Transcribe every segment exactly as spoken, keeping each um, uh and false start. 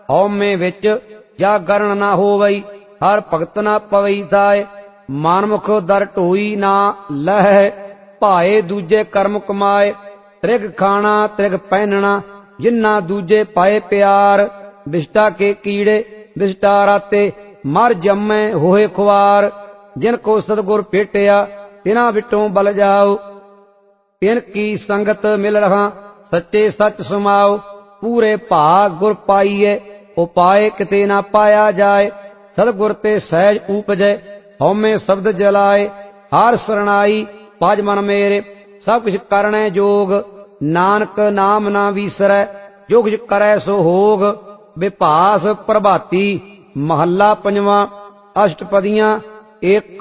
ਹਉਮੈ ਵਿੱਚ ਜਾਗਰਣ ਨਾ ਹੋਵਈ, ਹਰ ਭਗਤ ਨਾ ਪਵਈ ਤਾਏ। ਮਨਮੁਖ ਦਰ ਢੋਈ ਨਾ ਲਹੈ, ਭਾਏ ਦੂਜੇ ਕਰਮ ਕਮਾਏ। ਤ੍ਰਿਗ ਖਾਣਾ ਤ੍ਰਿਗ ਪਹਿਨਣਾ, ਜਿਨ੍ਹਾਂ ਦੂਜੇ ਪਾਏ ਪਿਆਰ। ਵਿਸ਼ਟਾ ਕੇ ਕੀੜੇ ਵਿਸ਼ਟਾ ਰਾਤੇ, ਮਰ ਜੰਮੈ ਹੋਏ ਖੁਆਰ। ਜਿਨ ਕੋ ਸਤਿਗੁਰ ਭੇਟਿਆ, ਤਿਨਾਂ ਵਿਟੋਂ ਬਲ ਜਾਓ। ਤਿਨ ਕੀ ਸੰਗਤ ਮਿਲ ਰਹਾ, ਸੱਚੇ ਸੱਚ ਸਮਾਓ। ਪੂਰੇ ਭਾਗ ਗੁਰ ਪਾਈਐ, ਉਪਾਏ ਕਿਤੇ ਨਾ ਪਾਇਆ ਜਾਏ। ਸਤਿਗੁਰ ਤੇ ਸਹਿਜ ਊਪਜੈ, ਹਉਮੈ ਸ਼ਬਦ ਜਲਾਏ। ਹਰ ਸਰਣਾਈ ਭਜ ਮਨ ਮੇਰੇ, ਸਭ ਕੁਛ ਕਰਣੈ ਜੋਗ। ਨਾਨਕ ਨਾਮ ਨਾ ਵੀਸਰੈ, ਜੋ ਕੁਛ ਕਰੈ ਸੋ ਹੋਗ। ਵਿਭਾਸ ਪ੍ਰਭਾਤੀ ਮਹੱਲਾ ਪੰਜਵਾਂ। ਅਸ਼ਟਪਦੀਆਂ ਇੱਕ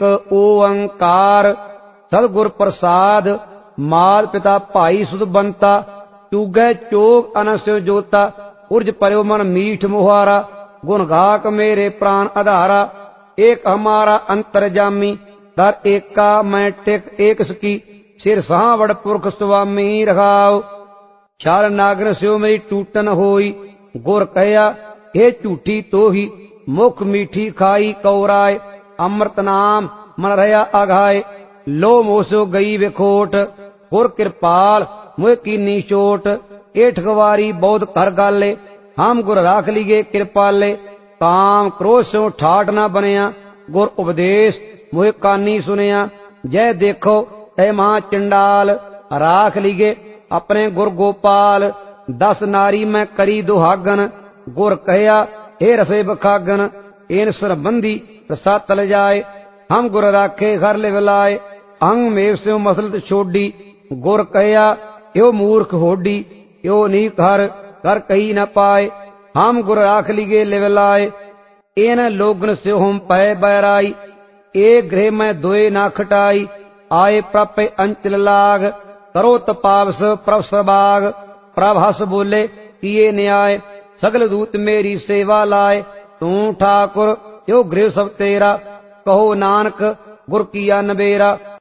ਓੰਕਾਰ। ਸਤਿਗੁਰ ਪ੍ਰਸਾਦ ਮਾਤ ਪਿਤਾ ਭਾਈ ਸੁਧ ਬੰਤਾ। ਚੂਗੈ ਚੋਗ ਅਨਸਿਓ ਜੋਤਾ, ਉਰਜ ਪਰਿਓ ਮਨ ਮੀਠ ਮੁਹਾਰਾ। ਗੁਣ ਗਾਕ ਮੇਰੇ ਪ੍ਰਾਨ ਆਧਾਰਾ, ਏਕ ਹਮਾਰਾ ਅੰਤਰਜਾਮੀ। ਦਰ ਏਕਾ ਮੈਂ ਟਿਕ ਏਕ ਸਕੀ, ਸਿਰ ਸਾਵੜ ਪੁਰਖ ਸੁਆਮੀ ਰਖਾਉ। ਛਲ ਨਾਗਨ ਸਿਓ ਮੇਰੀ ਟੂਟਨ ਹੋਈ, ਗੁਰ ਕਹਿਆ ਇਹ ਝੂਠੀ ਤੋਹੀ। ਮੁਖ ਮੀਠੀ ਖਾਈ ਕਉਰਾਏ, ਅੰਮ੍ਰਿਤ ਨਾਮ ਮਨ ਰਹਾ ਆਘਾਏ। ਲੋ ਮੋਸੋ ਗਈ ਵਿਖੋਟ, ਗੁਰ ਕਿਰਪਾਲ ਮੋਹਿ ਕੀਨੀ ਚੋਟ। ਇਹ ਠਗਵਾਰੀ ਬਹੁਤ ਕਰ ਗਾਲੇ, ਹਮ ਗੁਰ ਰਾਖ ਲੀਏ ਕਿਰਪਾਲੇ। ਕਾਮ ਕ੍ਰੋਧ ਸਿਓ ਠਾਠ ਨਾ ਬਣਿਆ, ਗੁਰ ਉਪਦੇਸ਼ ਮੋਹਿ ਕਾਨੀ ਸੁਨਿਆ। ਜੈ ਦੇਖੋ ਤੈ ਮਹਾ ਚੰਡਾਲ, ਰਾਖ ਲੀਏ ਆਪਣੇ ਗੁਰ ਗੋਪਾਲ। ਦਸ ਨਾਰੀ ਮੈਂ ਕਰੀ ਦੁਹਾਗਨ, ਗੁਰ ਕਹਿਆ ਇਹ ਰਸੇ ਬਖਾਗਨ। ਏਨ ਸਰਬੰਧੀ ਰਸਾ ਤਲ ਜਾਏ, ਹਮ ਗੁਰ ਰਾਖੇ ਘਰ ਲਿਵ ਲਾਏ। ਅੰਗ ਮੇਵ ਸਿਓ ਮਸਲਤ ਛੋਡੀ, ਗੁਰ ਕਹਿਆ ਇਹੋ ਮੂਰਖ ਹੋਡੀ। ਇਹੋ ਨੀਕ ਹਰ ਕਰ ਕਹੀ ਨਾ ਪਾਏ, ਹਮ ਗੁਰ ਰਾਖ ਲੀਏ ਲਿਵ ਲਾਏ। ਏਨ ਲੋਗਨ ਸਿਓ ਹਮ ਪੈ ਬੈਰਾਈ, ਏ ਗ੍ਰਹਿ ਮੈਂ ਦੋਏ ਨਾ ਖਟਾਈ। ਆਏ ਪ੍ਰਪੇ ਅੰਚਲ ਲਾਗ, ਕਰੋ ਤਪਾਵਸ ਪ੍ਰਭ ਸਰਬਾਗ। ਪ੍ਰਭ ਹਸ ਬੋਲੇ ਕੀਏ ਨਿਆਏ, ਸਗਲ ਦੂਤ ਮੇਰੀ ਸੇਵਾ ਲਾਏ। ਤੂੰ ਠਾकुर ਇਹੋ ਗ੍ਰਹਿ ਸਭ ਤੇਰਾ, ਕਹੋ ਨਾਨਕ ਗੁਰ ਕੀਆ ਨਬੇਰਾ।